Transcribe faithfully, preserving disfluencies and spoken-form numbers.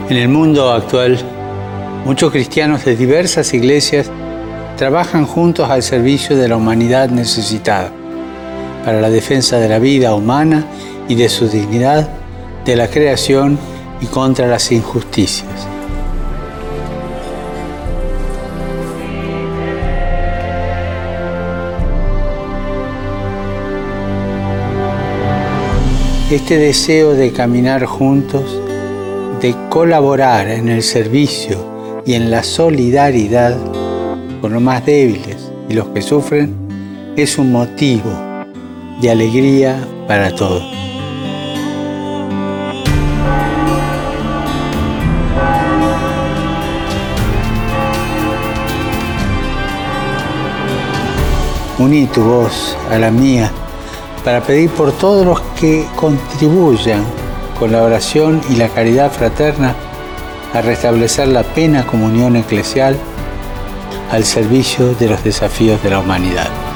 En el mundo actual, muchos cristianos de diversas iglesias trabajan juntos al servicio de la humanidad necesitada, para la defensa de la vida humana y de su dignidad, de la creación y contra las injusticias. Este deseo de caminar juntos, de colaborar en el servicio y en la solidaridad con los más débiles y los que sufren, es un motivo de alegría para todos. Uní tu voz a la mía para pedir por todos los que contribuyan con la oración y la caridad fraterna a restablecer la plena comunión eclesial al servicio de los desafíos de la humanidad.